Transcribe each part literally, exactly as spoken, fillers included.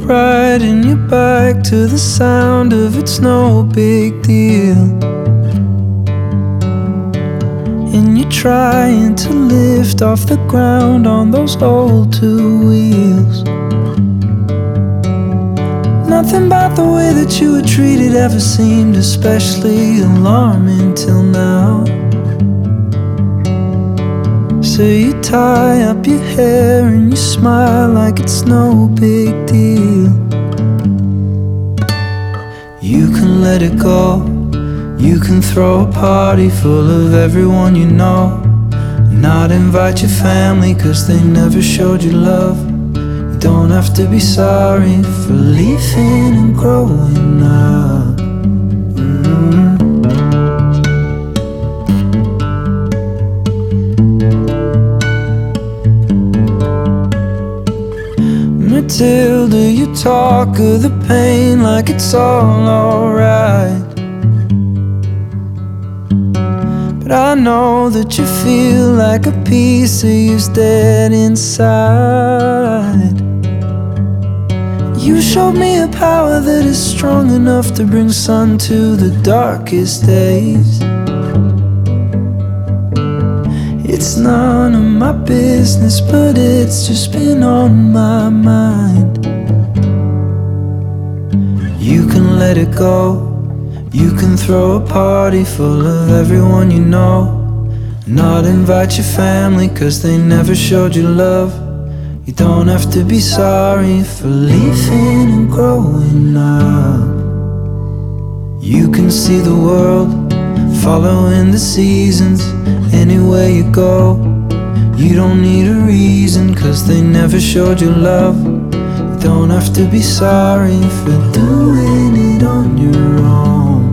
riding your bike to the sound of It's No Big Deal, and you're trying to lift off the ground on those old two wheels. Nothing about the way that you were treated ever seemed especially alarming till now. So you tie up your hair and you smile like it's no big deal. You can let it go. You can throw a party full of everyone you know, and not invite your family cause they never showed you love. You don't have to be sorry for leaving and growing up. mm-hmm. Matilda, you talk of the pain like it's all alright, but I know that you feel like a piece of you's dead inside. You showed me a power that is strong enough to bring sun to the darkest days. It's none of my business, but it's just been on my mind. You can let it go. You can throw a party full of everyone you know, not invite your family cause they never showed you love. You don't have to be sorry for leaving and growing up. You can see the world, following the seasons, anywhere you go. You don't need a reason cause they never showed you love. You don't have to be sorry for doing it on your own.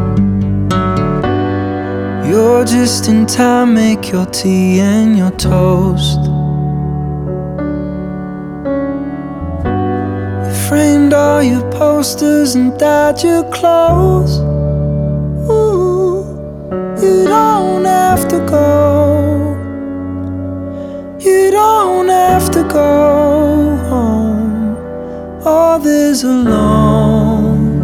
You're just in time, make your tea and your toast. You framed all your posters and dyed your clothes. Ooh, you don't have to go. You don't have to go home. Oh, there's a long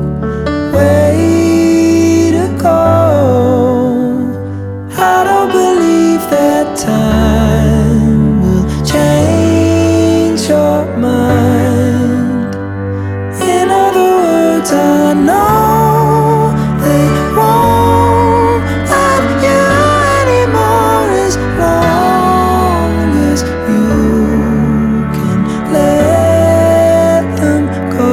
way to go. I don't believe that time will change your mind. In other words, I know they won't love you anymore as long as you can let them go.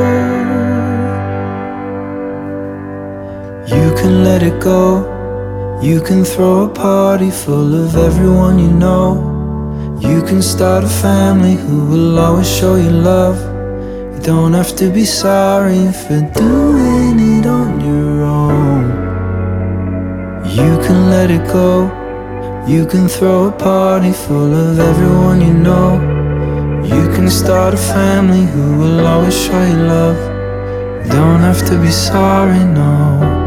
You can let it go. You can throw a party full of everyone you know. You can start a family who will always show you love. You don't have to be sorry for doing it on your own. You can let it go. You can throw a party full of everyone you know. You can start a family who will always show you love. You don't have to be sorry, no.